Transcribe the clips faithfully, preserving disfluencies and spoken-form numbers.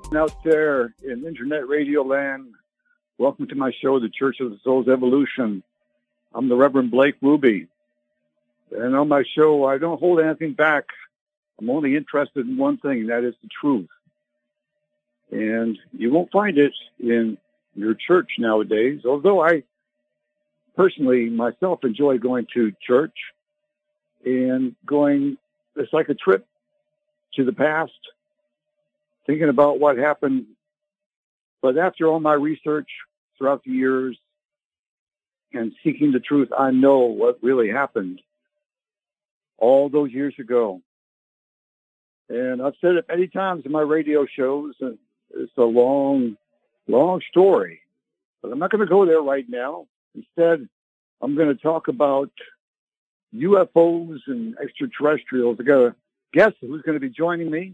Out there in internet radio land, welcome to my show, The Church of the Soul's Evolution. I'm the Reverend Blake Ruby. And on my show, I don't hold anything back. I'm only interested in one thing, and that is the truth. And you won't find it in your church nowadays, although I personally myself enjoy going to church and going, it's like a trip to the past, thinking about what happened. But after all my research throughout the years and seeking the truth, I know what really happened all those years ago. And I've said it many times in my radio shows, and it's a long, long story. But I'm not going to go there right now. Instead, I'm going to talk about U F Os and extraterrestrials. I got a guest who's going to be joining me.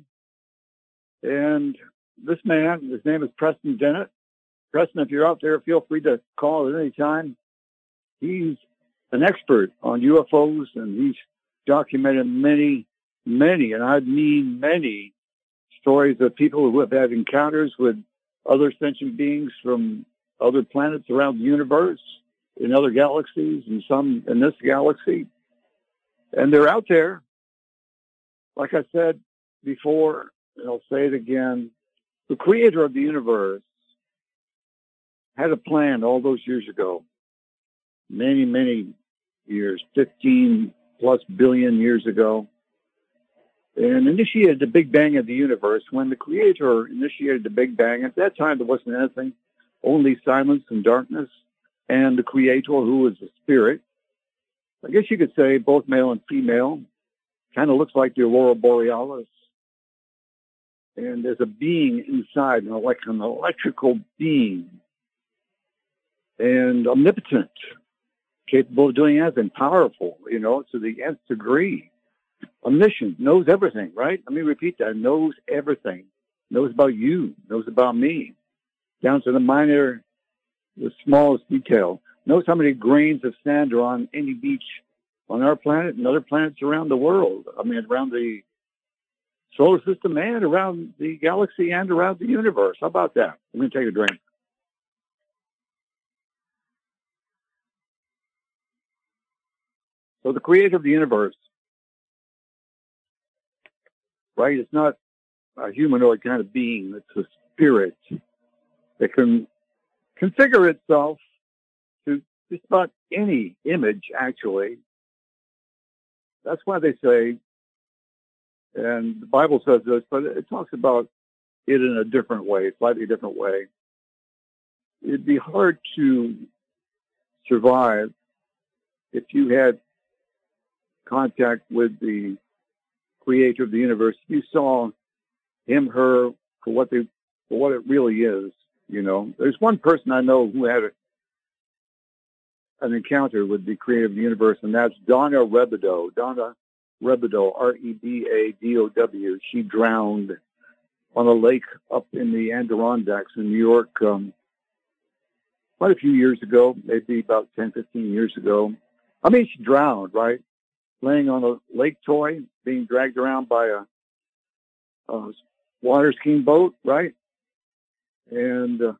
And this man, his name is Preston Dennett. Preston, if you're out there, feel free to call at any time. He's an expert on U F Os, and he's documented many, many, and I mean many, stories of people who have had encounters with other sentient beings from other planets around the universe, in other galaxies, and some in this galaxy. And they're out there. Like I said before, and I'll say it again, the creator of the universe had a plan all those years ago, many, many years, fifteen plus billion years ago, and initiated the Big Bang of the universe. When the creator initiated the Big Bang, at that time there wasn't anything, only silence and darkness, and the creator, who was a spirit, I guess you could say both male and female, kind of looks like the Aurora Borealis. And there's a being inside, like an electrical being, and omnipotent, capable of doing anything, powerful, you know, to the nth degree. Omniscient, knows everything, right? Let me repeat that, knows everything. Knows about you, knows about me, down to the minor, the smallest detail. Knows how many grains of sand are on any beach on our planet and other planets around the world. I mean, around the solar system and around the galaxy and around the universe. How about that? I'm going to take a drink. So the creator of the universe, right? It's not a humanoid kind of being. It's a spirit that can configure itself to just about any image, actually. That's why they say, and the Bible says this, but it talks about it in a different way, slightly different way. It'd be hard to survive if you had contact with the creator of the universe. If you saw him, her, for what they, for what it really is, you know. There's one person I know who had a, an encounter with the creator of the universe, and that's Donna Rebideau. Donna Rebideau, R E B A D O W. She drowned on a lake up in the Adirondacks in New York um, quite a few years ago, maybe about ten, fifteen years ago. I mean, she drowned, right? Laying on a lake toy, being dragged around by a, a water skiing boat, right? And uh,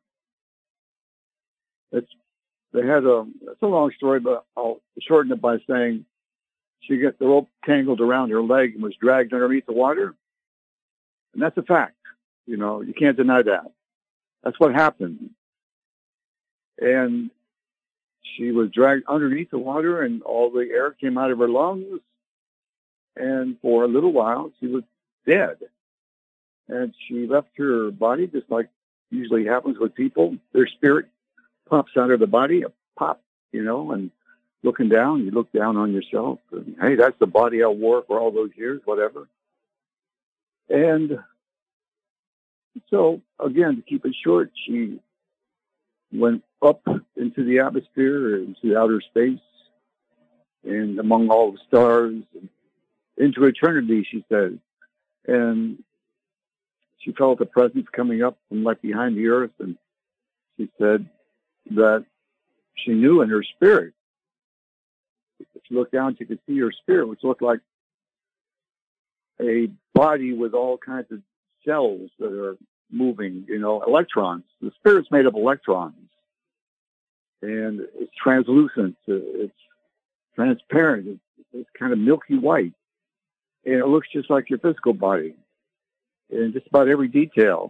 it's they had a, it's a long story, but I'll shorten it by saying she got the rope tangled around her leg and was dragged underneath the water. And that's a fact. You know, you can't deny that. That's what happened. And she was dragged underneath the water, and all the air came out of her lungs. And for a little while, she was dead. And she left her body, just like usually happens with people. Their spirit pops out of the body, a pop, you know, and looking down, you look down on yourself. And, hey, that's the body I wore for all those years, whatever. And so, again, to keep it short, she went up into the atmosphere, into outer space, and among all the stars, and into eternity, she said. And she felt a presence coming up from like behind the earth, and she said that she knew in her spirit. If you look down, she could see her spirit, which looked like a body with all kinds of cells that are moving, you know, electrons. The spirit's made of electrons. And it's translucent. It's transparent. It's, it's kind of milky white. And it looks just like your physical body in just about every detail.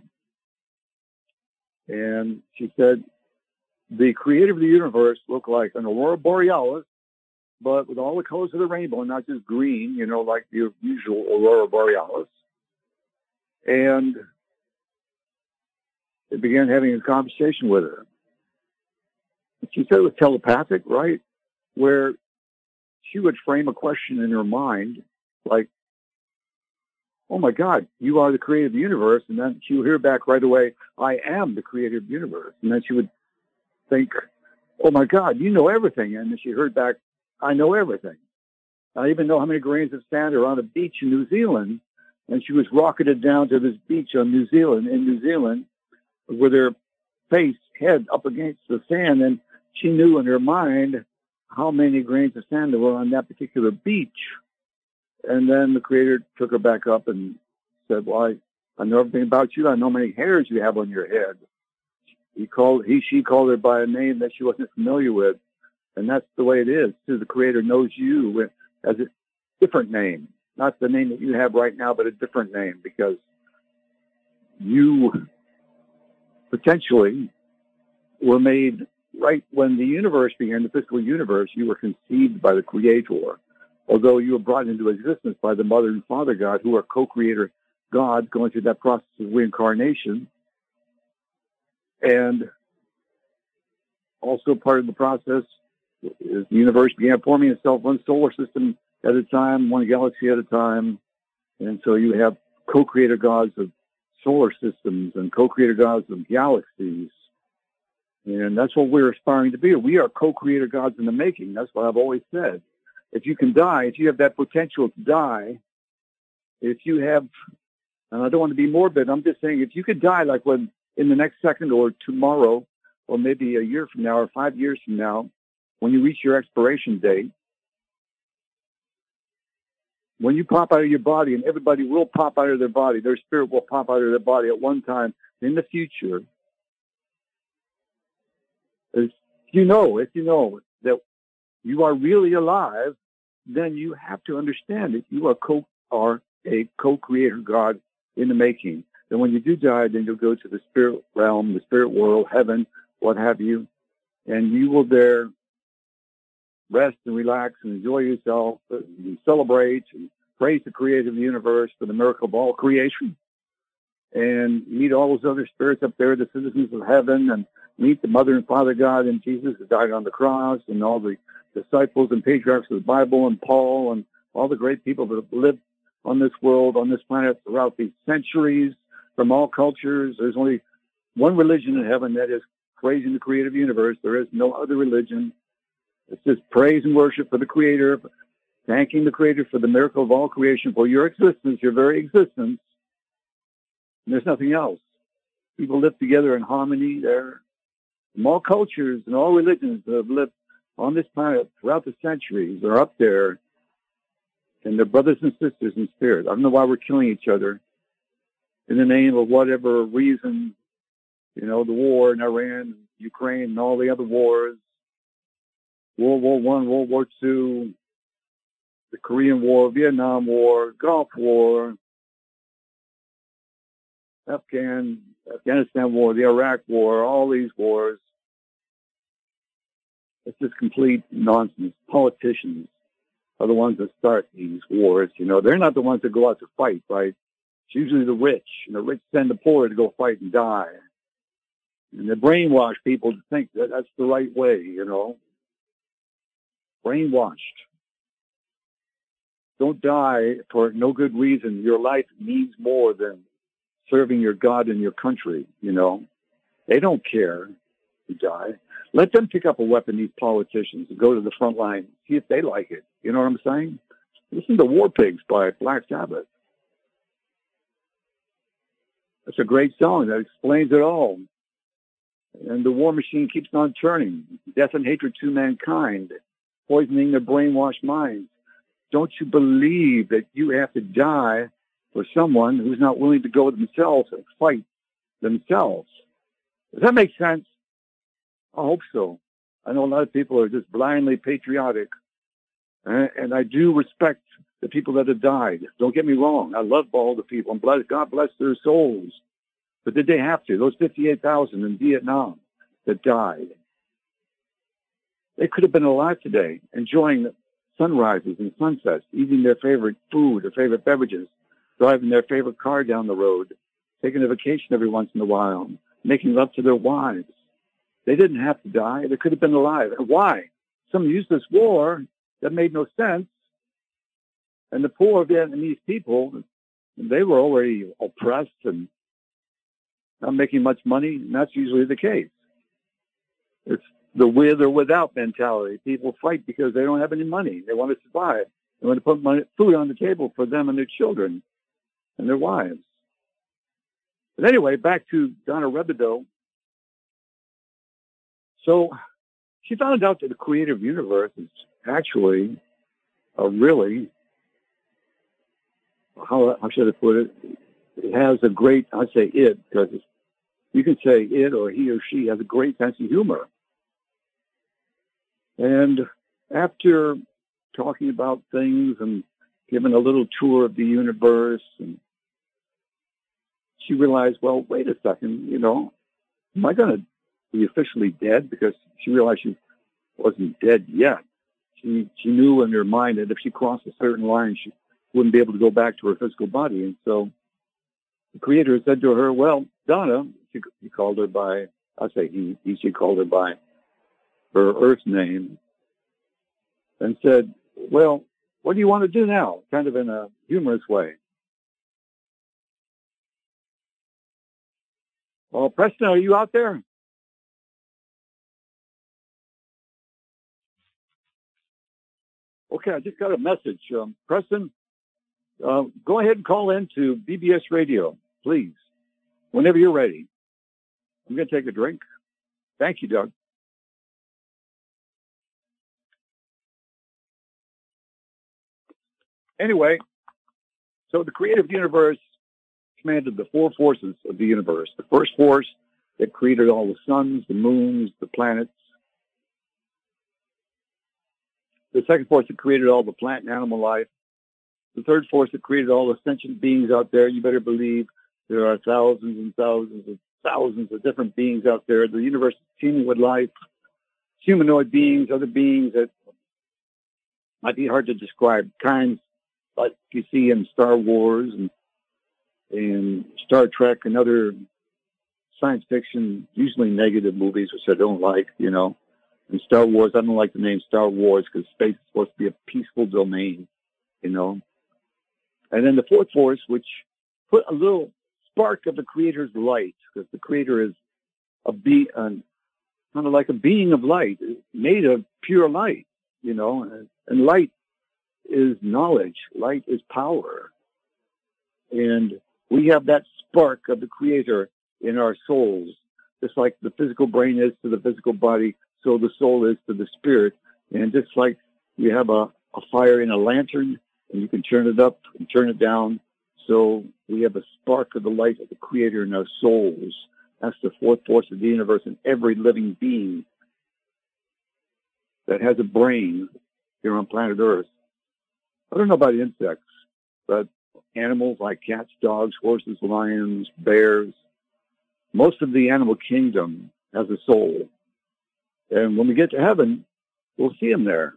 And she said, the creator of the universe looked like an aurora borealis, but with all the colors of the rainbow, not just green, you know, like the usual aurora borealis. And they began having a conversation with her. She said it was telepathic, right? Where she would frame a question in her mind, like, oh my God, you are the creator of the universe. And then she would hear back right away, I am the creator of the universe. And then she would think, oh my God, you know everything. And then she heard back, I know everything. I even know how many grains of sand are on a beach in New Zealand. And she was rocketed down to this beach on New Zealand, in New Zealand, with her face, head up against the sand. And she knew in her mind how many grains of sand there were on that particular beach. And then the creator took her back up and said, well, I, I know everything about you. I know how many hairs you have on your head. He called, he, she called her by a name that she wasn't familiar with. And that's the way it is, too. The creator knows you as a different name, not the name that you have right now, but a different name, because you potentially were made right when the universe began, the physical universe. You were conceived by the creator. Although you were brought into existence by the Mother and Father God, who are co-creator gods going through that process of reincarnation. And also part of the process is the universe began forming itself one solar system at a time, one galaxy at a time. And so you have co-creator gods of solar systems and co-creator gods of galaxies. And that's what we're aspiring to be. We are co-creator gods in the making. That's what I've always said. If you can die, if you have that potential to die, if you have, and I don't want to be morbid, I'm just saying, if you could die like when in the next second or tomorrow, or maybe a year from now or five years from now, when you reach your expiration date, when you pop out of your body, and everybody will pop out of their body, their spirit will pop out of their body at one time in the future, if you know, if you know that you are really alive, then you have to understand that you are co are a co-creator God in the making. And when you do die, then you'll go to the spirit realm, the spirit world, heaven, what have you, and you will there rest and relax and enjoy yourself and celebrate and praise the creator of the universe for the miracle of all creation, and meet all those other spirits up there, the citizens of heaven, and meet the Mother and Father God and Jesus who died on the cross, and all the disciples and patriarchs of the Bible, and Paul, and all the great people that have lived on this world, on this planet throughout these centuries, from all cultures. There's only one religion in heaven, that is praising the creator of the universe. There is no other religion. It's just praise and worship for the creator, thanking the creator for the miracle of all creation, for your existence, your very existence. And there's nothing else. People live together in harmony there. From all cultures and all religions that have lived on this planet throughout the centuries are up there, and they're brothers and sisters in spirit. I don't know why we're killing each other in the name of whatever reason, you know, the war in Iran, Ukraine, and all the other wars, World War One, World War Two, the Korean War, Vietnam War, Gulf War, Afghan, Afghanistan War, the Iraq War, all these wars. It's just complete nonsense. Politicians are the ones that start these wars. You know, they're not the ones that go out to fight, right? It's usually the rich, and the rich send the poor to go fight and die. And they brainwash people to think that that's the right way, you know. Brainwashed. Don't die for no good reason. Your life means more than serving your God and your country, you know. They don't care if you die. Let them pick up a weapon, these politicians, and go to the front line, see if they like it. You know what I'm saying? Listen to War Pigs by Black Sabbath. That's a great song that explains it all. And the war machine keeps on turning. Death and hatred to mankind, poisoning their brainwashed minds. Don't you believe that you have to die for someone who's not willing to go themselves and fight themselves. Does that make sense? I hope so. I know a lot of people are just blindly patriotic, and, and I do respect the people that have died. Don't get me wrong. I love all the people, and bless, God bless their souls. But did they have to? Those fifty-eight thousand in Vietnam that died, they could have been alive today, enjoying sunrises and sunsets, eating their favorite food, their favorite beverages, driving their favorite car down the road, taking a vacation every once in a while, making love to their wives. They didn't have to die. They could have been alive. And why? Some useless war that made no sense. And the poor Vietnamese people, they were already oppressed and not making much money, and that's usually the case. It's the with or without mentality. People fight because they don't have any money. They want to survive. They want to put money, food on the table for them and their children and their wives. But anyway, back to Donna Rebideau. So she found out that the creative universe is actually a really, how, how should I put it? It has a great, I say it, because you can say it or he or she has a great sense of humor. And after talking about things and giving a little tour of the universe, and she realized, well, wait a second, you know, am I going to be officially dead? Because she realized she wasn't dead yet. She she knew in her mind that if she crossed a certain line, she wouldn't be able to go back to her physical body. And so the Creator said to her, well, Donna, she, he called her by, I say he, he, she called her by her Earth name, and said, well, what do you want to do now? Kind of in a humorous way. Well, Preston, are you out there? Okay, I just got a message. Um, Preston, uh, go ahead and call in to B B S Radio, please, whenever you're ready. I'm going to take a drink. Thank you, Doug. Anyway, so the creative universe commanded the four forces of the universe. The first force that created all the suns, the moons, the planets. The second force that created all the plant and animal life. The third force that created all the sentient beings out there. You better believe there are thousands and thousands and thousands of different beings out there. The universe is teeming with life. Humanoid beings, other beings that might be hard to describe, kinds like you see in Star Wars and in Star Trek and other science fiction, usually negative movies, which I don't like, you know. In Star Wars, I don't like the name Star Wars because space is supposed to be a peaceful domain, you know. And then the fourth force, which put a little spark of the Creator's light, because the Creator is a be, uh, kind of like a being of light, made of pure light, you know. And, and light is knowledge. Light is power. And we have that spark of the Creator in our souls, just like the physical brain is to the physical body, so the soul is to the spirit. And just like you have a, a fire in a lantern, and you can turn it up and turn it down, so we have a spark of the light of the Creator in our souls. That's the fourth force of the universe in every living being that has a brain here on planet Earth. I don't know about insects, but animals like cats, dogs, horses, lions, bears, most of the animal kingdom has a soul. And when we get to heaven, we'll see them there.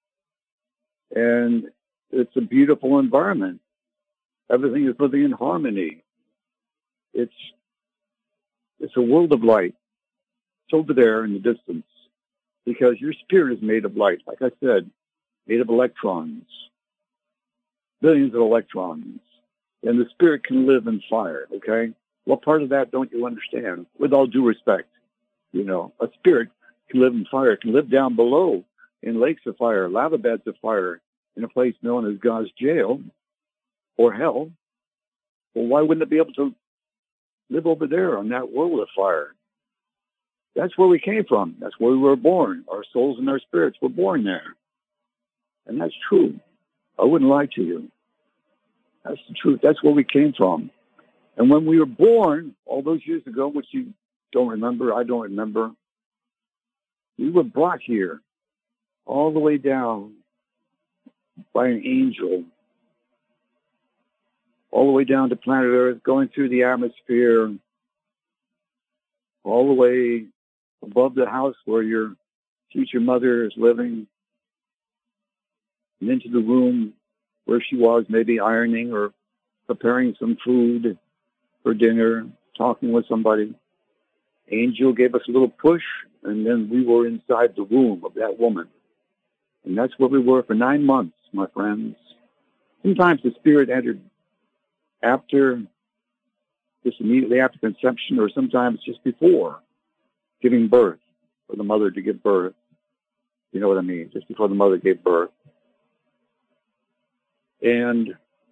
And it's a beautiful environment. Everything is living in harmony. It's it's a world of light. It's over there in the distance, because your spirit is made of light, like I said, made of electrons, billions of electrons. And the spirit can live in fire, okay? What part of that don't you understand? With all due respect, you know, a spirit can live in fire, it can live down below in lakes of fire, lava beds of fire, in a place known as God's jail or hell. Well, why wouldn't it be able to live over there on that world of fire? That's where we came from. That's where we were born. Our souls and our spirits were born there. And that's true. I wouldn't lie to you. That's the truth. That's where we came from. And when we were born, all those years ago, which you don't remember, I don't remember, we were brought here all the way down by an angel, all the way down to planet Earth, going through the atmosphere, all the way above the house where your future mother is living, and into the room where she was, maybe ironing or preparing some food for dinner, talking with somebody. Angel gave us a little push, and then we were inside the womb of that woman. And that's where we were for nine months, my friends. Sometimes the spirit entered after, just immediately after conception, or sometimes just before giving birth, for the mother to give birth. You know what I mean? Just before the mother gave birth. And,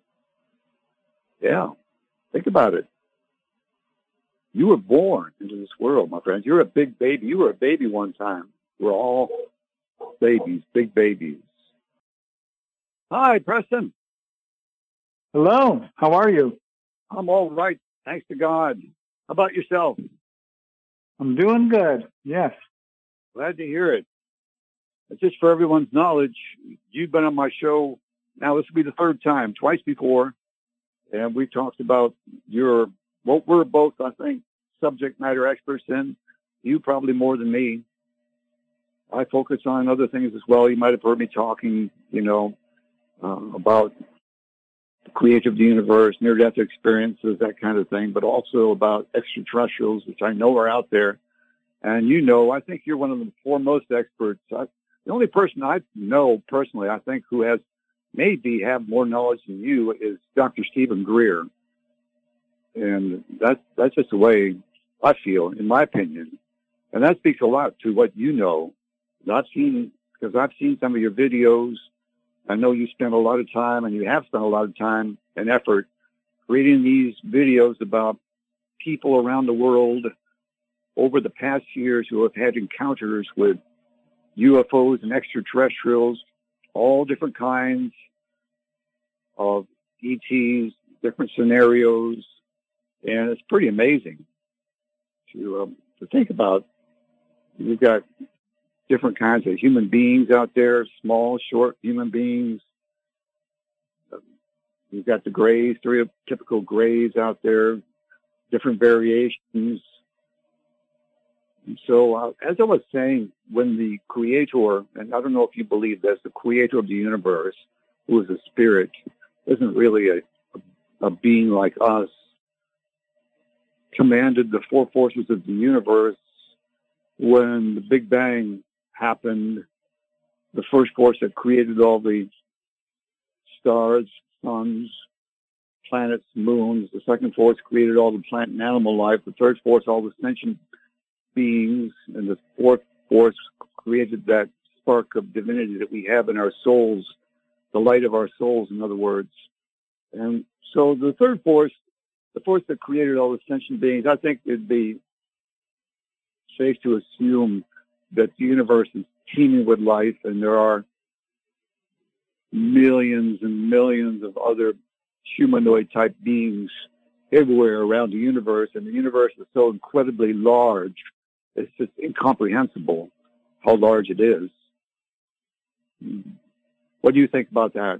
yeah, think about it. You were born into this world, my friends. You're a big baby. You were a baby one time. We're all babies, big babies. Hi, Preston. Hello. How are you? I'm all right. Thanks to God. How about yourself? I'm doing good. Yes. Glad to hear it. It's just for everyone's knowledge, you've been on my show. Now, this will be the third time, twice before. And we talked about your, what we're both, I think, subject matter experts in. You probably more than me. I focus on other things as well. You might have heard me talking, you know, uh, about the creator of the universe, near-death experiences, that kind of thing, but also about extraterrestrials, which I know are out there. And you know, I think you're one of the foremost experts. I, the only person I know personally, I think, who has maybe have more knowledge than you is Doctor Stephen Greer. And that's, that's just the way I feel, in my opinion. And that speaks a lot to what you know. I've seen, because I've seen some of your videos. I know you spent a lot of time, and you have spent a lot of time and effort creating these videos about people around the world over the past years who have had encounters with U F Os and extraterrestrials, all different kinds of E Ts, different scenarios, and it's pretty amazing to um, to think about. You've got different kinds of human beings out there, small, short human beings. You've got the grays, three typical grays out there, different variations. And so, uh, as I was saying, when the creator, and I don't know if you believe this, the creator of the universe, who is a spirit, isn't really a, a, a being like us, commanded the four forces of the universe. When the Big Bang happened, the first force that created all the stars, suns, planets, moons. The second force created all the plant and animal life. The third force, all the sentient beings. And the fourth force created that spark of divinity that we have in our souls, the light of our souls, in other words. And so the third force, the force that created all the sentient beings, I think it'd be safe to assume that the universe is teeming with life, and there are millions and millions of other humanoid-type beings everywhere around the universe, and the universe is so incredibly large, it's just incomprehensible how large it is. What do you think about that?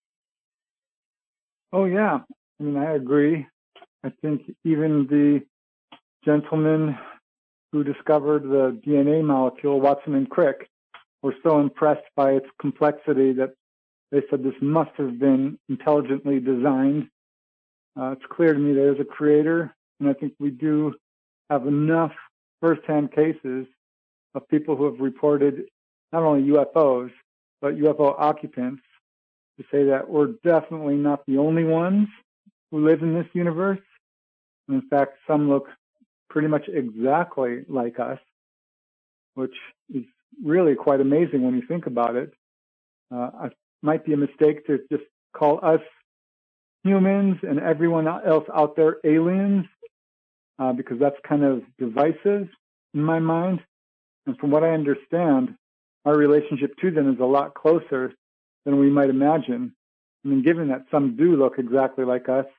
Oh, yeah. I mean, I agree. I think even the gentleman who discovered the D N A molecule, Watson and Crick, were so impressed by its complexity that they said this must have been intelligently designed. Uh, it's clear to me there's a creator, and I think we do have enough first-hand cases of people who have reported not only U F Os, but U F O occupants to say that we're definitely not the only ones who live in this universe. And in fact, some look pretty much exactly like us, which is really quite amazing when you think about it. Uh, it might be a mistake to just call us humans and everyone else out there aliens, uh, because that's kind of divisive in my mind. And from what I understand, our relationship to them is a lot closer than we might imagine. I mean, given that some do look exactly like us,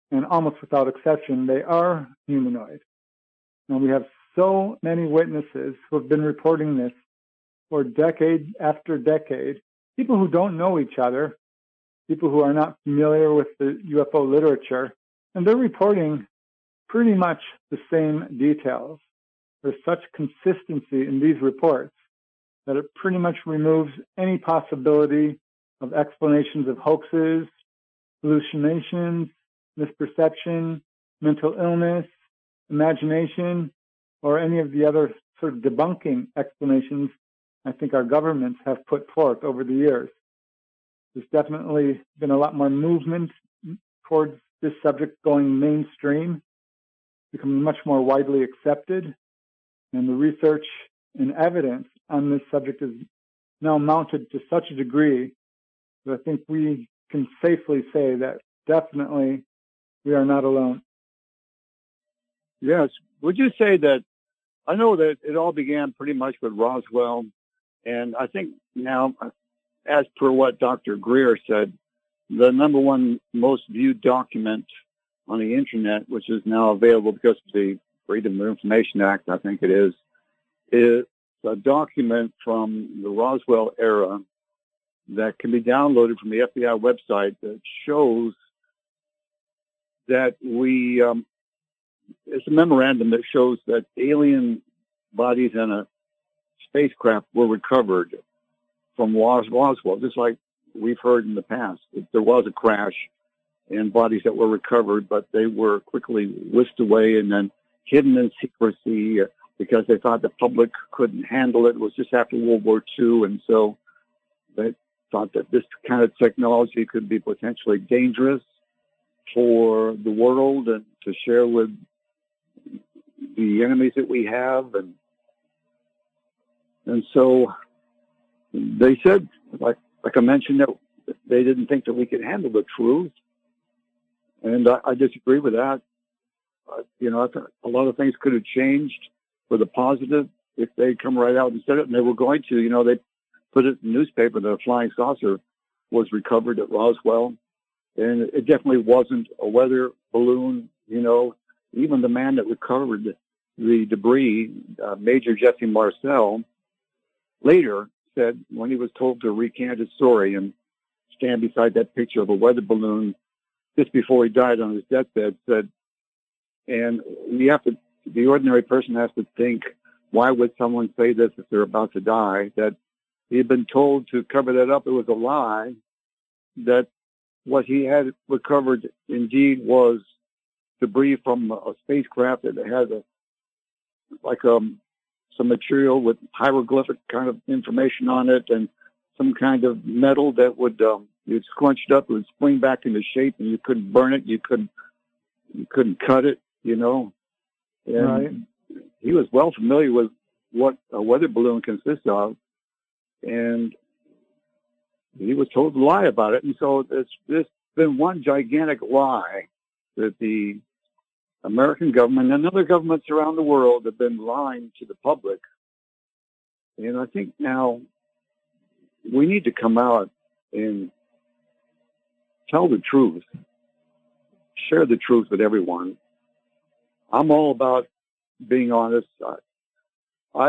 and almost without exception, they are humanoid. And we have so many witnesses who have been reporting this for decade after decade, people who don't know each other, people who are not familiar with the U F O literature, and they're reporting pretty much the same details. There's such consistency in these reports that it pretty much removes any possibility of explanations of hoaxes, hallucinations, misperception, mental illness, imagination, or any of the other sort of debunking explanations I think our governments have put forth over the years. There's definitely been a lot more movement towards this subject going mainstream, becoming much more widely accepted, and the research and evidence on this subject is now mounted to such a degree that I think we can safely say that definitely we are not alone. Yes. Would you say that, I know that it all began pretty much with Roswell, and I think now, as per what Doctor Greer said, the number one most viewed document on the internet, which is now available because of the Freedom of Information Act, I think it is, is a document from the Roswell era that can be downloaded from the F B I website that shows that we, um, it's a memorandum that shows that alien bodies and a spacecraft were recovered from Roswell, just like we've heard in the past. There was a crash and bodies that were recovered, but they were quickly whisked away and then hidden in secrecy because they thought the public couldn't handle it. It was just after World War Two, and so they thought that this kind of technology could be potentially dangerous for the world and to share with the enemies that we have. And and so they said, like like I mentioned, that they didn't think that we could handle the truth. And I, I disagree with that. Uh, you know, I th- a lot of things could have changed for the positive if they'd come right out and said it, and they were going to. You know, they put it in the newspaper that a flying saucer was recovered at Roswell, and it definitely wasn't a weather balloon. You know, even the man that recovered the debris, uh, Major Jesse Marcel, later said, when he was told to recant his story and stand beside that picture of a weather balloon just before he died on his deathbed, said, and you have to, the ordinary person has to think, why would someone say this if they're about to die? That he had been told to cover that up. It was a lie. That what he had recovered indeed was debris from a spacecraft that had a, like um, some material with hieroglyphic kind of information on it and some kind of metal that would, um, you'd scrunch it up, it would spring back into shape, and you couldn't burn it, you couldn't, you couldn't cut it, you know. And right. He was well familiar with what a weather balloon consists of, and he was told to lie about it. And so it's, it's been one gigantic lie that the American government and other governments around the world have been lying to the public. And I think now we need to come out and tell the truth, share the truth with everyone. I'm all about being honest. I, I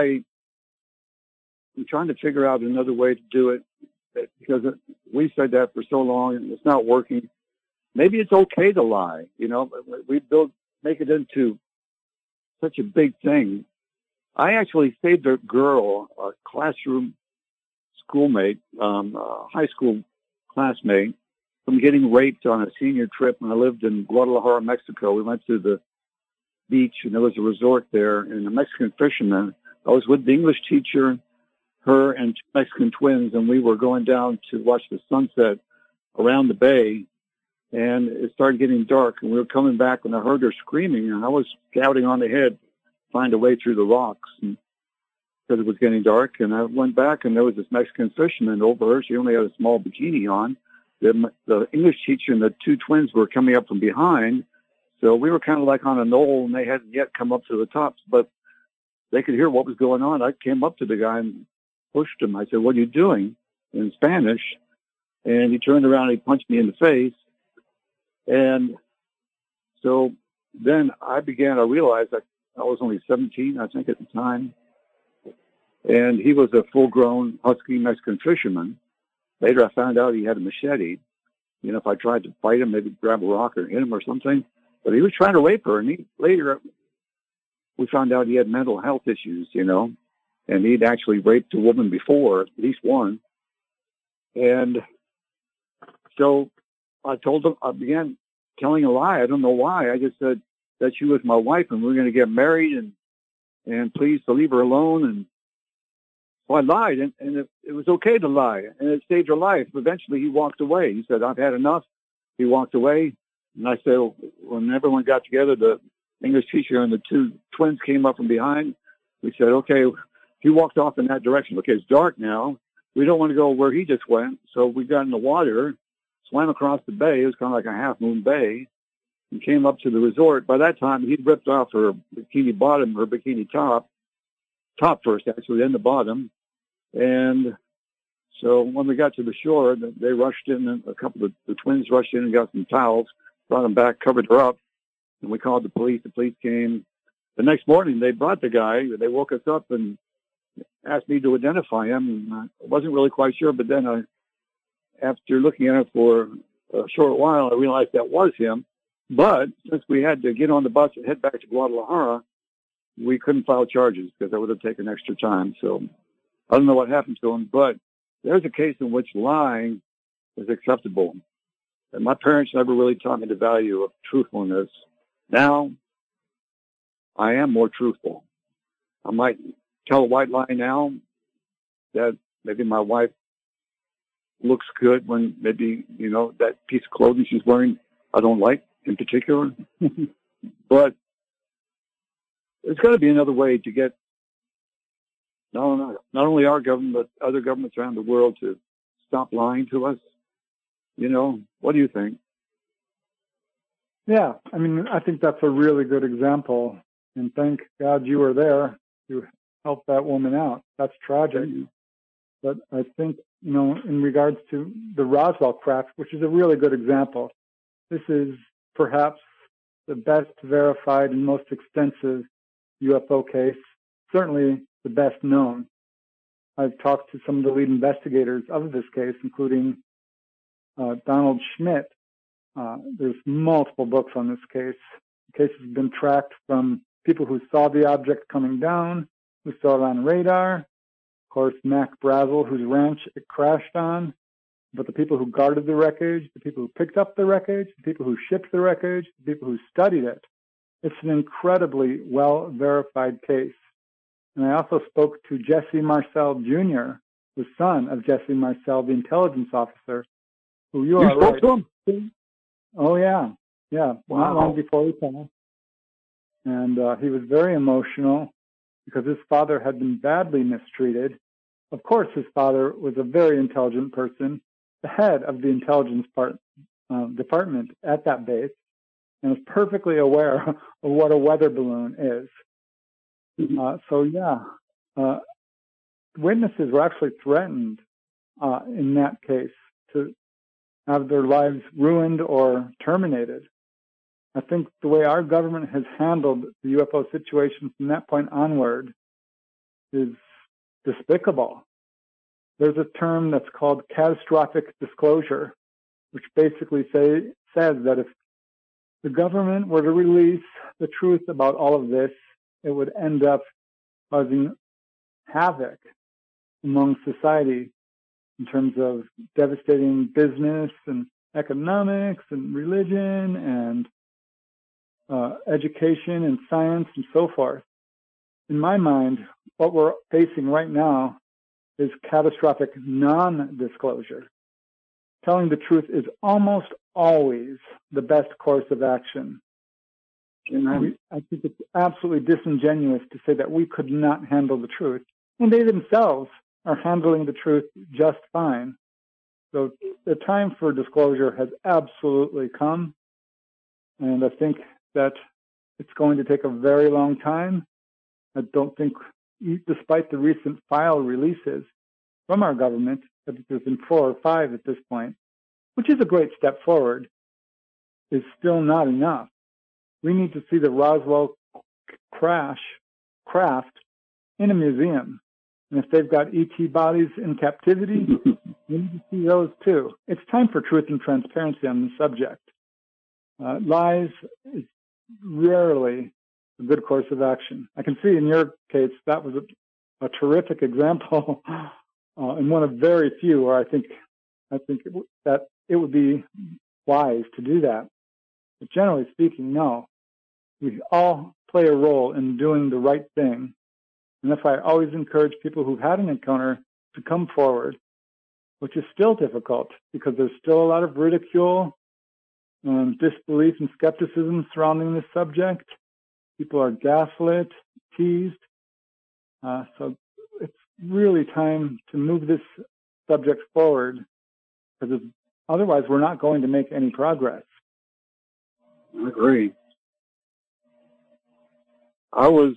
am trying to figure out another way to do it because we said that for so long and it's not working. Maybe it's okay to lie. You know, we build, make it into such a big thing. I actually saved a girl, a classroom schoolmate, um, a high school classmate, from getting raped on a senior trip when I lived in Guadalajara, Mexico. We went to the beach, and there was a resort there, and a Mexican fisherman. I was with the English teacher, her, and two Mexican twins, and we were going down to watch the sunset around the bay, and it started getting dark, and we were coming back, and I heard her screaming, and I was scouting on ahead, find a way through the rocks, and because it was getting dark, and I went back, and there was this Mexican fisherman over her. She only had a small bikini on. The, the English teacher and the two twins were coming up from behind, so we were kind of like on a knoll, and they hadn't yet come up to the tops, but they could hear what was going on. I came up to the guy and pushed him. I said, "What are you doing?" in Spanish, and he turned around and he punched me in the face, and So then I began, I realized that I was only seventeen, I think, at the time. And he was a full-grown Husky Mexican fisherman. Later I found out he had a machete. You know, if I tried to fight him, maybe grab a rock or hit him or something. But he was trying to rape her. And he, later we found out he had mental health issues, you know. And he'd actually raped a woman before, at least one. And so I told him, I began telling a lie. I don't know why. I just said that she was my wife and we we're going to get married and, and please to leave her alone. And so I lied, and, and it, it was okay to lie, and it saved her life. Eventually, he walked away. He said, I've had enough. He walked away. And I said, when everyone got together, the English teacher and the two twins came up from behind. We said, okay, he walked off in that direction. Okay, it's dark now. We don't want to go where he just went. So we got in the water, swam across the bay. It was kind of like a half-moon bay, and came up to the resort. By that time, he'd ripped off her bikini bottom, her bikini top, top first, actually, then the bottom. And so when we got to the shore, they rushed in, and a couple of the twins rushed in and got some towels, brought them back, covered her up, and we called the police. The police came. The next morning, they brought the guy. They woke us up and asked me to identify him. And I wasn't really quite sure, but then I, after looking at him for a short while, I realized that was him. But since we had to get on the bus and head back to Guadalajara, we couldn't file charges because that would have taken extra time. So I don't know what happened to him, but there's a case in which lying is acceptable. And my parents never really taught me the value of truthfulness. Now, I am more truthful. I might tell a white lie now that maybe my wife looks good when maybe, you know, that piece of clothing she's wearing I don't like in particular. But there's got to be another way to get not, not only our government, but other governments around the world to stop lying to us. You know, what do you think? Yeah, I mean, I think that's a really good example. And thank God you were there to help that woman out. That's tragic. But I think, you know, in regards to the Roswell craft, which is a really good example, this is perhaps the best verified and most extensive U F O case, certainly the best known. I've talked to some of the lead investigators of this case, including uh, Donald Schmidt. Uh, there's multiple books on this case. The case has been tracked from people who saw the object coming down, who saw it on radar. Of course, Mac Brazel, whose ranch it crashed on, but the people who guarded the wreckage, the people who picked up the wreckage, the people who shipped the wreckage, the people who studied it. It's an incredibly well-verified case. And I also spoke to Jesse Marcel Junior, the son of Jesse Marcel, the intelligence officer, who you, you are spoke right. to him? Oh, yeah. Yeah, wow. Not long before he passed. And uh, he was very emotional because his father had been badly mistreated. Of course, his father was a very intelligent person, the head of the intelligence part, uh, department at that base, and is perfectly aware of what a weather balloon is. Mm-hmm. Uh, so, yeah, uh, witnesses were actually threatened uh, in that case to have their lives ruined or terminated. I think the way our government has handled the U F O situation from that point onward is despicable. There's a term that's called catastrophic disclosure, which basically say, says that if the government were to release the truth about all of this, it would end up causing havoc among society in terms of devastating business and economics and religion and uh, education and science and so forth. In my mind, what we're facing right now is catastrophic non-disclosure. Telling the truth is almost always the best course of action. We, I think it's absolutely disingenuous to say that we could not handle the truth. And they themselves are handling the truth just fine. So the time for disclosure has absolutely come. And I think that it's going to take a very long time. I don't think, despite the recent file releases from our government, I think there's been four or five at this point, which is a great step forward, is still not enough. we need to see the Roswell crash craft in a museum. And if they've got E T bodies in captivity, we need to see those too. It's time for truth and transparency on the subject. Uh, lies is rarely a good course of action. I can see in your case that was a, a terrific example, uh, and one of very few where I think I think it w- that it would be wise to do that. But generally speaking, no. We all play a role in doing the right thing. And that's why I always encourage people who've had an encounter to come forward, which is still difficult because there's still a lot of ridicule and disbelief and skepticism surrounding this subject. People are gaslit, teased. Uh, so it's really time to move this subject forward, because otherwise we're not going to make any progress. I agree. I was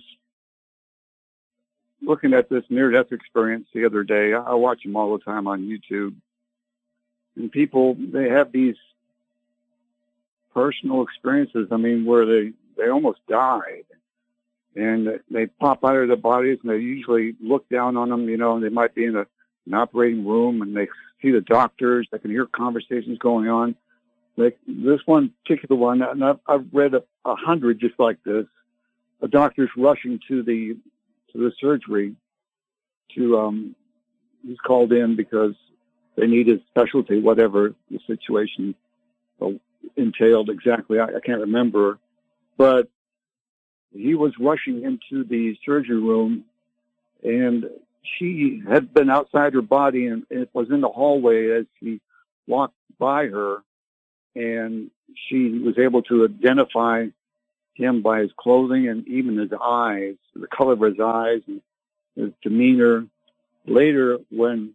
looking at this near-death experience the other day. I watch them all the time on YouTube. And people, they have these personal experiences, I mean, where they, they almost died. And they pop out of their bodies, and they usually look down on them, you know, and they might be in a, an operating room, and they see the doctors. They can hear conversations going on. Like this one particular one, and I've, I've read a, a hundred just like this. A doctor's rushing to the to the surgery. To um, he's called in because they need his specialty, whatever the situation entailed exactly. I, I can't remember, but he was rushing into the surgery room, and she had been outside her body, and it was in the hallway as he walked by her, and she was able to identify him by his clothing and even his eyes, the color of his eyes and his demeanor. Later, when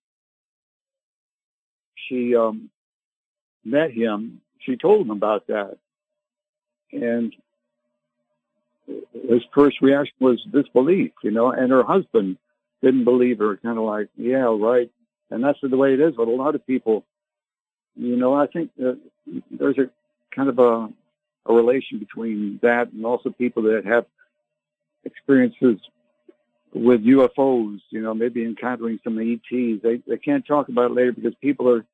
she um, met him, she told him about that. And his first reaction was disbelief, you know, and her husband didn't believe her, kind of like, yeah, right. And that's the way it is with a lot of people. You know, I think that there's a kind of a, a relation between that and also people that have experiences with U F Os, you know, maybe encountering some E Ts. They they can't talk about it later because people are,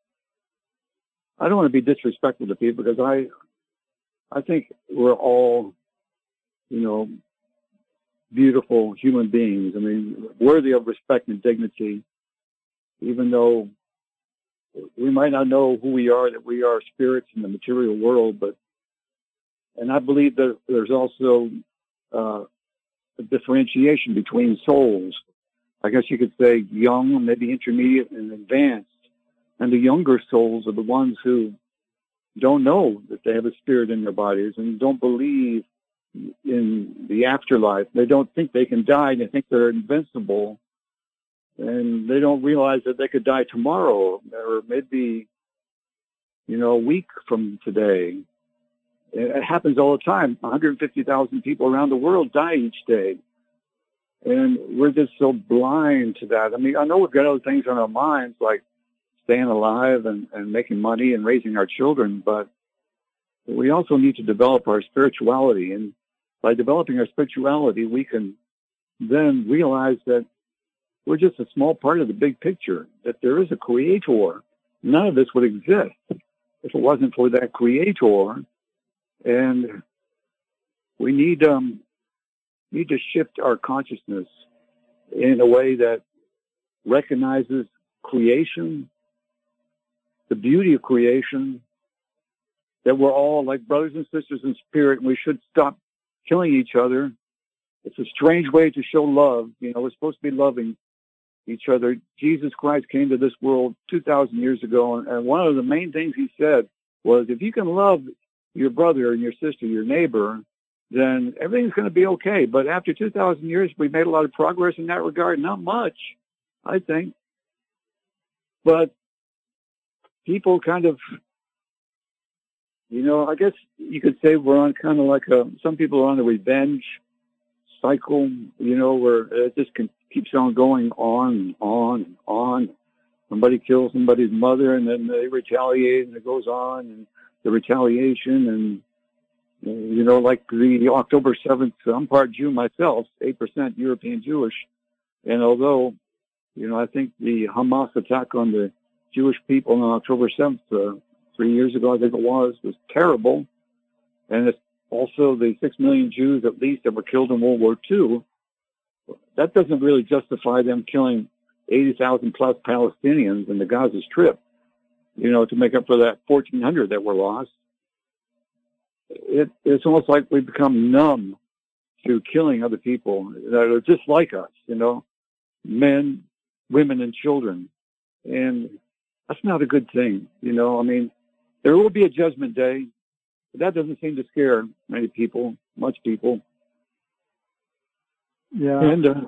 I don't want to be disrespectful to people because I, I think we're all, you know, beautiful human beings. I mean, worthy of respect and dignity, even though we might not know who we are, that we are spirits in the material world, but, and I believe that there's also uh, a differentiation between souls. I guess you could say young, maybe intermediate and advanced. And the younger souls are the ones who don't know that they have a spirit in their bodies and don't believe in the afterlife. They don't think they can die. They think they're invincible. And they don't realize that they could die tomorrow or maybe, you know, a week from today. It happens all the time. one hundred fifty thousand people around the world die each day. And we're just so blind to that. I mean, I know we've got other things on our minds, like staying alive and, and making money and raising our children, but we also need to develop our spirituality. And by developing our spirituality, we can then realize that we're just a small part of the big picture, that there is a creator. None of this would exist if it wasn't for that creator. And we need um, need to shift our consciousness in a way that recognizes creation, the beauty of creation, that we're all like brothers and sisters in spirit, and we should stop killing each other. It's a strange way to show love. You know, we're supposed to be loving each other. Jesus Christ came to this world two thousand years ago, and one of the main things he said was, if you can love your brother and your sister, your neighbor, then everything's going to be okay. But after two thousand years, we made a lot of progress in that regard. Not much, I think. But people kind of, you know, I guess you could say we're on kind of like a, some people are on a revenge cycle, you know, where it just can, keeps on going on and on and on. Somebody kills somebody's mother and then they retaliate and it goes on and the retaliation and, You know, like the October seventh, I'm part Jew myself, eight percent European Jewish. And although, you know, I think the Hamas attack on the Jewish people on October seventh, uh, three years ago, I think it was, was terrible. And it's also the six million Jews, at least, that were killed in World War Two. That doesn't really justify them killing eighty thousand plus Palestinians in the Gaza Strip, you know, to make up for that fourteen hundred that were lost. It, it's almost like we've become numb to killing other people that are just like us, you know, men, women, and children. And that's not a good thing, you know. I mean, there will be a judgment day, but that doesn't seem to scare many people, much people. Yeah. And, uh,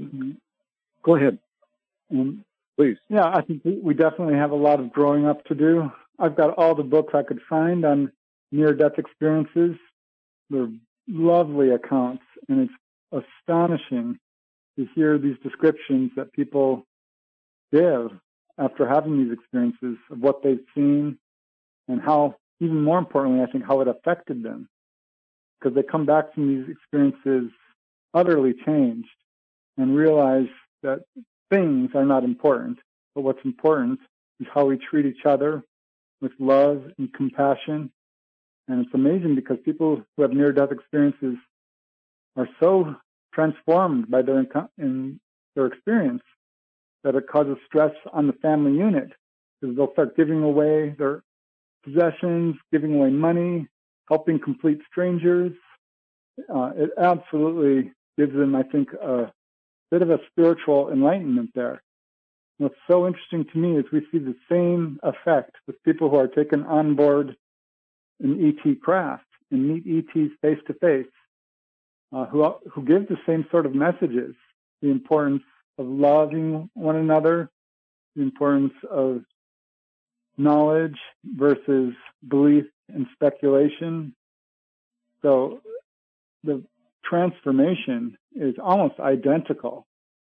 go ahead. Um, Please. Yeah, I think we definitely have a lot of growing up to do. I've got all the books I could find on near-death experiences. They're lovely accounts, and it's astonishing to hear these descriptions that people give after having these experiences of what they've seen and how, even more importantly, I think, how it affected them. Because they come back from these experiences utterly changed and realize that things are not important, but what's important is how we treat each other with love and compassion. And it's amazing because people who have near-death experiences are so transformed by their in their experience that it causes stress on the family unit, because they'll start giving away their possessions, giving away money, helping complete strangers. Uh, it absolutely gives them, I think, a bit of a spiritual enlightenment there. What's so interesting to me is we see the same effect with people who are taken on board an E T craft and meet E Ts face to face, who who give the same sort of messages: the importance of loving one another, the importance of knowledge versus belief and speculation. So the transformation is almost identical,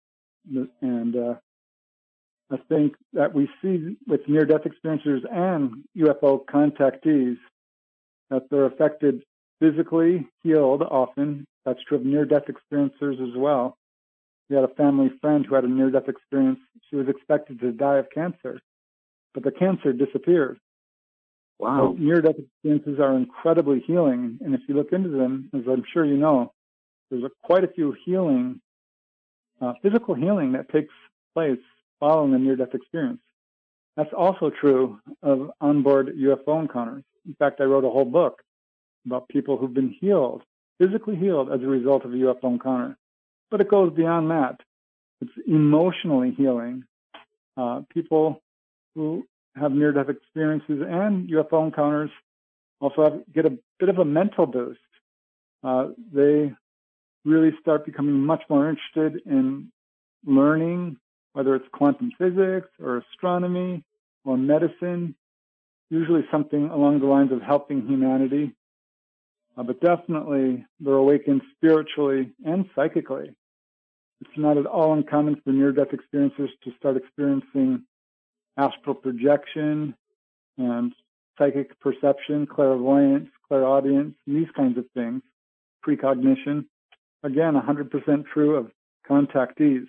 and uh, I think that we see with near-death experiencers and U F O contactees that they're affected physically, healed often. That's true of near-death experiencers as well. We had a family friend who had a near-death experience. She was expected to die of cancer, but the cancer disappeared. Wow. So near-death experiences are incredibly healing, and if you look into them, as I'm sure you know, there's a, quite a few healing, uh, physical healing that takes place following a near-death experience. That's also true of onboard U F O encounters. In fact, I wrote a whole book about people who've been healed, physically healed as a result of a U F O encounter. But it goes beyond that. It's emotionally healing. Uh, people who have near-death experiences and U F O encounters also have, get a bit of a mental boost. Uh, they really start becoming much more interested in learning, whether it's quantum physics or astronomy or medicine, usually something along the lines of helping humanity. Uh, but definitely they're awakened spiritually and psychically. It's not at all uncommon for near-death experiencers to start experiencing astral projection and psychic perception, clairvoyance, clairaudience, and these kinds of things, precognition. Again, one hundred percent true of contactees.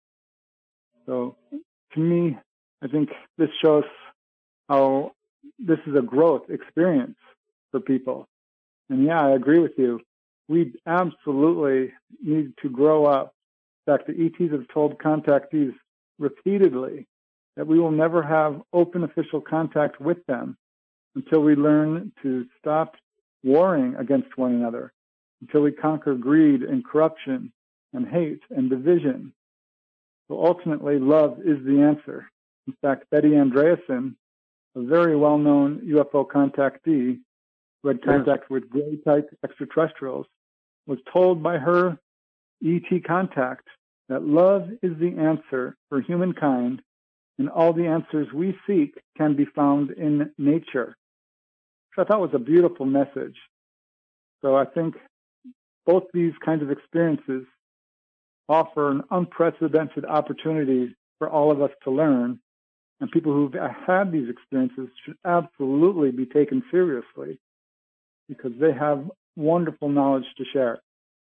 So to me, I think this shows how this is a growth experience for people. And yeah, I agree with you. We absolutely need to grow up. In fact, the E Ts have told contactees repeatedly that we will never have open official contact with them until we learn to stop warring against one another, until we conquer greed and corruption and hate and division. So ultimately, love is the answer. In fact, Betty Andreasson, a very well-known U F O contactee who had contact with gray-type extraterrestrials, was told by her E T contact that love is the answer for humankind, and all the answers we seek can be found in nature. Which I thought was a beautiful message. So I think both these kinds of experiences offer an unprecedented opportunity for all of us to learn, and people who've had these experiences should absolutely be taken seriously, because they have wonderful knowledge to share.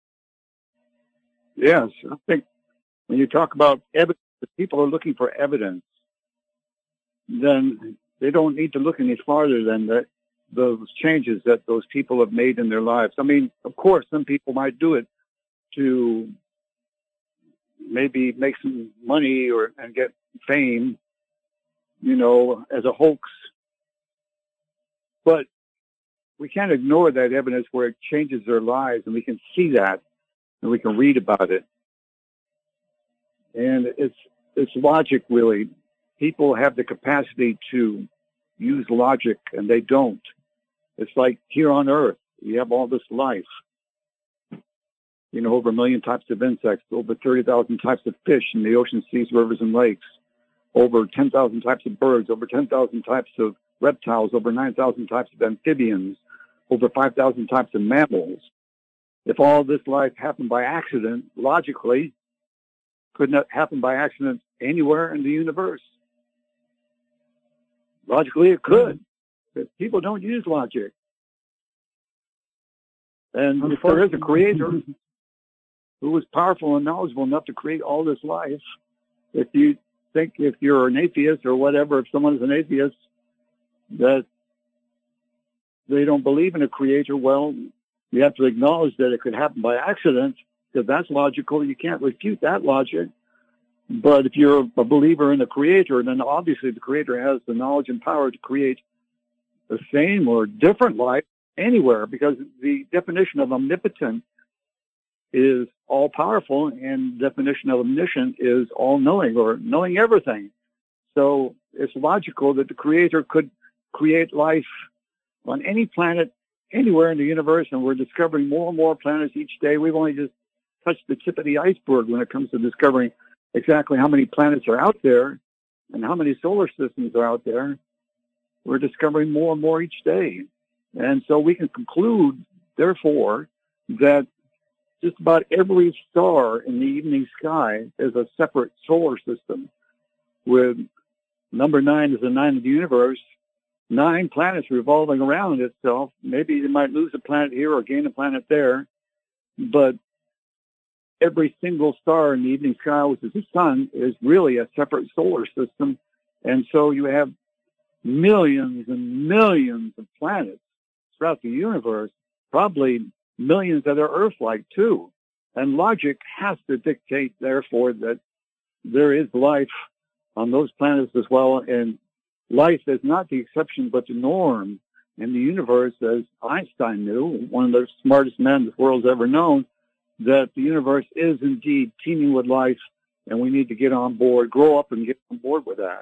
Yes, I think when you talk about evidence, if people are looking for evidence, then they don't need to look any farther than that, those changes that those people have made in their lives. I mean, of course, some people might do it to maybe make some money or and get fame, you know, as a hoax. But we can't ignore that evidence where it changes their lives, and we can see that, and we can read about it. And it's it's logic, really. People have the capacity to use logic, and they don't. It's like here on Earth, you have all this life. You know, over a million types of insects, over thirty thousand types of fish in the ocean, seas, rivers, and lakes, over ten thousand types of birds, over ten thousand types of reptiles, over nine thousand types of amphibians, over five thousand types of mammals. If all this life happened by accident, logically, couldn't it happen by accident anywhere in the universe? Logically, it could, but people don't use logic. And if there is a creator who was powerful and knowledgeable enough to create all this life, if you think if you're an atheist or whatever, if someone is an atheist, that they don't believe in a creator, well, you have to acknowledge that it could happen by accident, because that's logical. You can't refute that logic. But if you're a believer in a creator, then obviously the creator has the knowledge and power to create the same or different life anywhere, because the definition of omnipotent is all-powerful, and the definition of omniscient is all-knowing or knowing everything. So it's logical that the creator could create life on any planet, anywhere in the universe, and we're discovering more and more planets each day. We've only just touched the tip of the iceberg when it comes to discovering exactly how many planets are out there and how many solar systems are out there. We're discovering more and more each day. And so we can conclude, therefore, that just about every star in the evening sky is a separate solar system, with number nine is the nine of the universe, nine planets revolving around itself. Maybe you might lose a planet here or gain a planet there, but every single star in the evening sky, which is the sun, is really a separate solar system. And so you have millions and millions of planets throughout the universe, probably millions that are Earth-like too. And logic has to dictate, therefore, that there is life on those planets as well. And life is not the exception but the norm in the universe, as Einstein knew, one of the smartest men this world's ever known, that the universe is indeed teeming with life, and we need to get on board, grow up and get on board with that.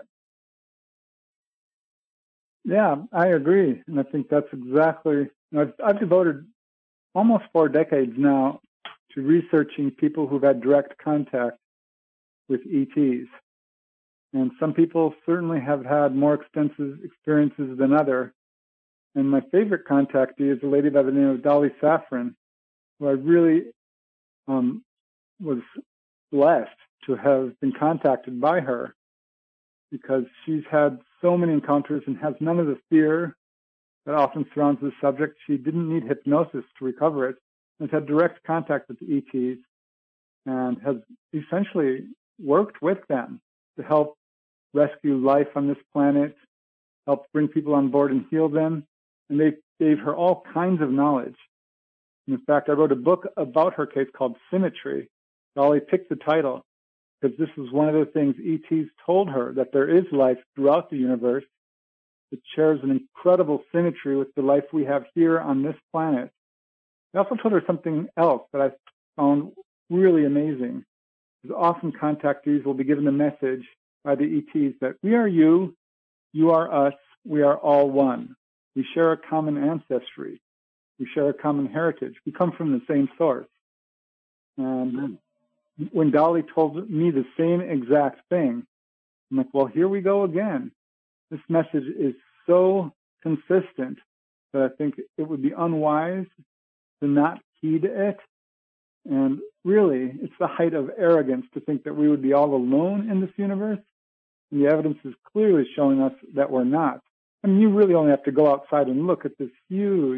Yeah, I agree. And I think that's exactly, you know, I've, I've devoted almost four decades now to researching people who've had direct contact with E Ts. And some people certainly have had more extensive experiences than others. And my favorite contactee is a lady by the name of Dolly Safran, who I really um, was blessed to have been contacted by her, because she's had so many encounters and has none of the fear that often surrounds the subject. She didn't need hypnosis to recover it, and has had direct contact with the E Ts, and has essentially worked with them to help rescue life on this planet, help bring people on board and heal them. And they gave her all kinds of knowledge. And in fact, I wrote a book about her case called Symmetry. Dolly picked the title because this was one of the things E Ts told her, that there is life throughout the universe that shares an incredible symmetry with the life we have here on this planet. I also told her something else that I found really amazing. Because often contactees will be given the message by the E Ts that we are you, you are us, we are all one. We share a common ancestry. We share a common heritage. We come from the same source. And when Dolly told me the same exact thing, I'm like, well, here we go again. This message is so consistent that I think it would be unwise to not heed it. And really, it's the height of arrogance to think that we would be all alone in this universe. And the evidence is clearly showing us that we're not. I mean, you really only have to go outside and look at this huge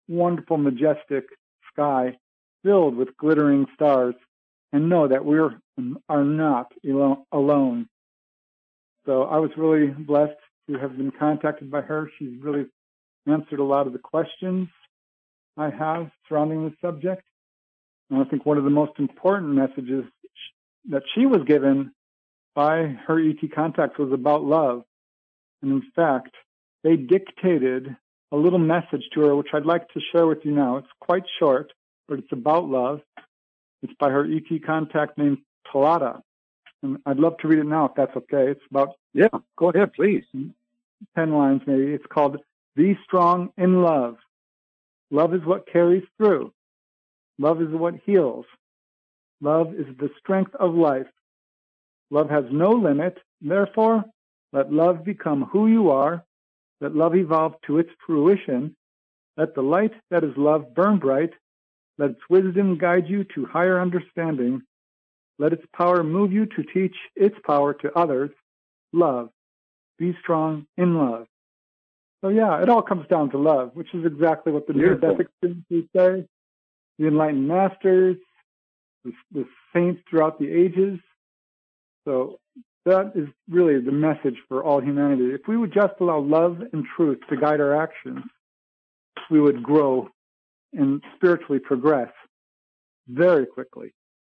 wonderful, majestic sky filled with glittering stars and know that we are not alone. So I was really blessed to have been contacted by her. She's really answered a lot of the questions I have surrounding the subject. And I think one of the most important messages that she was given by her E T contacts was about love. And in fact, they dictated a little message to her, which I'd like to share with you now. It's quite short, but it's about love. It's by her E T contact named Talata. And I'd love to read it now, if that's okay. It's about... Yeah, go ahead, please. ten lines, maybe. It's called, Be Strong in Love. Love is what carries through. Love is what heals. Love is the strength of life. Love has no limit. Therefore, let love become who you are. Let love evolve to its fruition. Let the light that is love burn bright. Let its wisdom guide you to higher understanding. Let its power move you to teach its power to others. Love. Be strong in love. So yeah, it all comes down to love, which is exactly what the near-death experiences say. The enlightened masters, the, the saints throughout the ages. So that is really the message for all humanity. If we would just allow love and truth to guide our actions, we would grow and spiritually progress very quickly.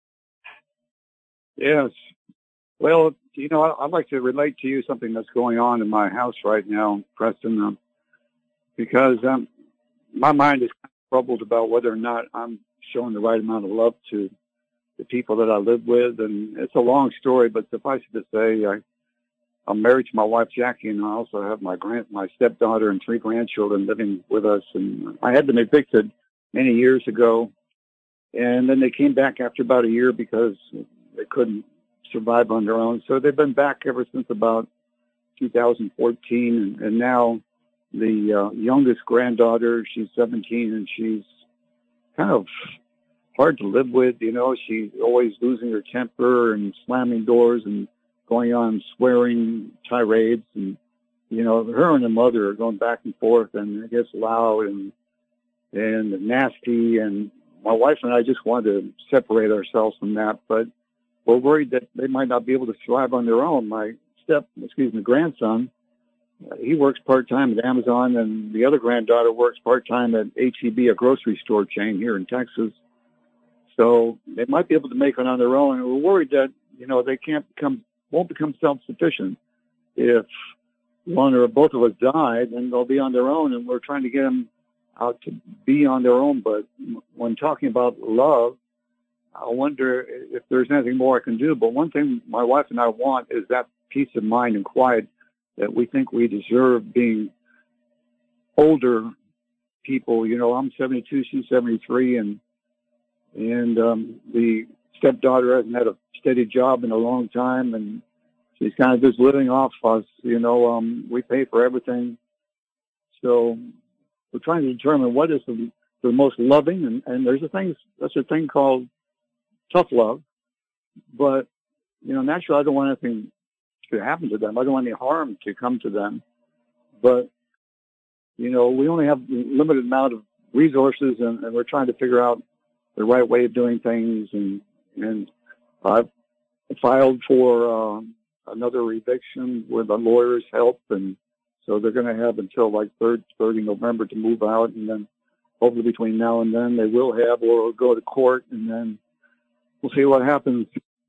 Yes. Well, you know, I'd like to relate to you something that's going on in my house right now, Preston, um, because um, my mind is kind of troubled about whether or not I'm showing the right amount of love to the people that I live with. And it's a long story, but suffice it to say, I, I'm married to my wife, Jackie, and I also have my grand, my stepdaughter and three grandchildren living with us. And I had them evicted many years ago. And then they came back after about a year because they couldn't survive on their own. So they've been back ever since about two thousand fourteen. And, and now the uh, youngest granddaughter, she's seventeen, and she's kind of hard to live with. You know, she's always losing her temper and slamming doors and going on swearing tirades. And, you know, her and the mother are going back and forth, and it gets loud and, and nasty. And my wife and I just wanted to separate ourselves from that, but we're worried that they might not be able to survive on their own. My step, excuse me, grandson, uh, he works part-time at Amazon, and the other granddaughter works part-time at H E B, a grocery store chain here in Texas. So they might be able to make it on their own, and we're worried that, you know, they can't become, won't become self-sufficient. If one or both of us die, then they'll be on their own, and we're trying to get them out to be on their own. But when talking about love, I wonder if there's anything more I can do. But one thing my wife and I want is that peace of mind and quiet that we think we deserve, being older people. You know, I'm seventy-two, she's seventy-three, and and um, the stepdaughter hasn't had a steady job in a long time, and she's kind of just living off us. You know, um, we pay for everything. So we're trying to determine what is the, the most loving, and, and there's a thing, that's a thing called tough love. But, you know, naturally, I don't want anything to happen to them. I don't want any harm to come to them. But, you know, we only have a limited amount of resources, and, and we're trying to figure out the right way of doing things. And, and I've filed for um, another eviction with a lawyer's help, and so they're going to have until like thirty November to move out, and then hopefully between now and then they will have, or go to court, and then we'll see what happens.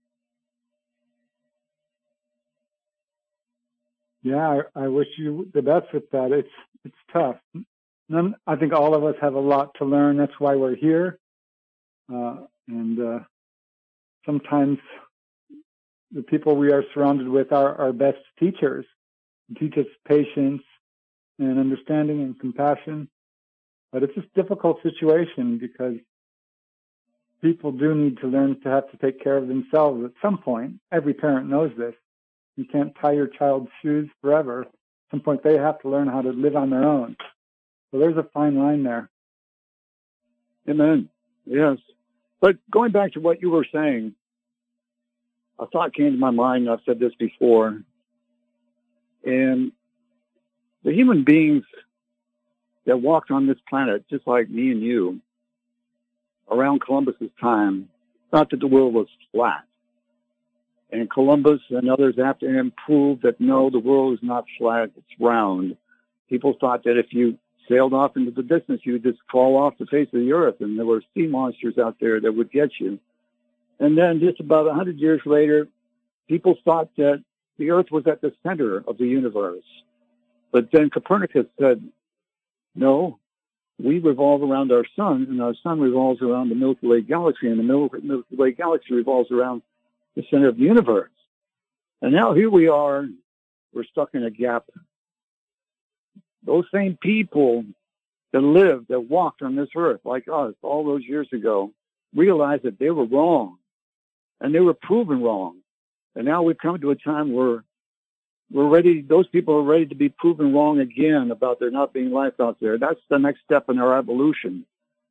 Yeah, I, I wish you the best with that. It's it's tough. None, I think all of us have a lot to learn. That's why we're here. Uh, and uh, sometimes the people we are surrounded with are our best teachers. They teach us patience and understanding and compassion. But it's a difficult situation because people do need to learn to have to take care of themselves at some point. Every parent knows this. You can't tie your child's shoes forever. At some point, they have to learn how to live on their own. So there's a fine line there. Amen. Yes. But going back to what you were saying, a thought came to my mind. I've said this before. And the human beings that walked on this planet, just like me and you, around Columbus's time, thought that the world was flat. And Columbus and others after him proved that no, the world is not flat, it's round. People thought that if you sailed off into the distance, you would just fall off the face of the earth, and there were sea monsters out there that would get you. And then just about a hundred years later, people thought that the earth was at the center of the universe. But then Copernicus said, no, we revolve around our sun, and our sun revolves around the Milky Way galaxy, and the Milky Way galaxy revolves around the center of the universe. And now here we are, we're stuck in a gap. Those same people that lived, that walked on this earth like us all those years ago, realized that they were wrong, and they were proven wrong. And now we've come to a time where we're ready, those people are ready to be proven wrong again about there not being life out there. That's the next step in our evolution.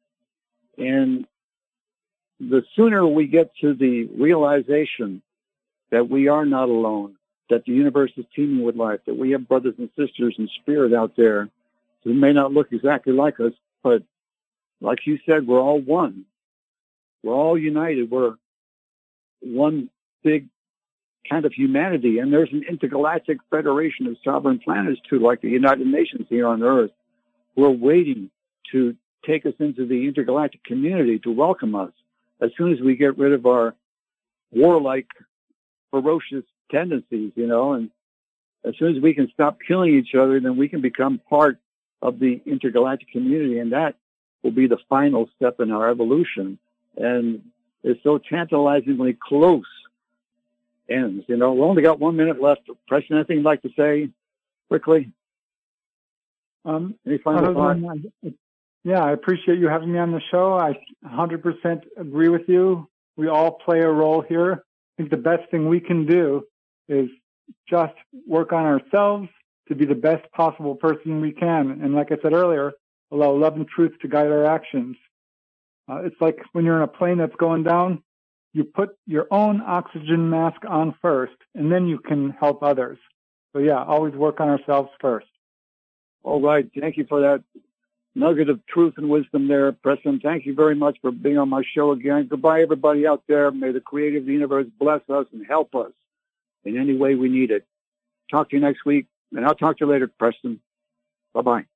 And the sooner we get to the realization that we are not alone, that the universe is teeming with life, that we have brothers and sisters in spirit out there who may not look exactly like us, but like you said, we're all one. We're all united. We're one big kind of humanity, and there's an intergalactic federation of sovereign planets too, like the United Nations here on Earth. We're waiting to take us into the intergalactic community, to welcome us as soon as we get rid of our warlike, ferocious tendencies, you know, and as soon as we can stop killing each other, then we can become part of the intergalactic community, and that will be the final step in our evolution. And it's so tantalizingly close. Ends. You know, we only got one minute left. Preston, anything you'd like to say quickly? Um, Any final thoughts? Yeah, I appreciate you having me on the show. I one hundred percent agree with you. We all play a role here. I think the best thing we can do is just work on ourselves to be the best possible person we can. And like I said earlier, allow love and truth to guide our actions. Uh, it's like when you're in a plane that's going down, you put your own oxygen mask on first, and then you can help others. So yeah, always work on ourselves first. All right. Thank you for that nugget of truth and wisdom there, Preston. Thank you very much for being on my show again. Goodbye, everybody out there. May the creator of the universe bless us and help us in any way we need it. Talk to you next week, and I'll talk to you later, Preston. Bye-bye.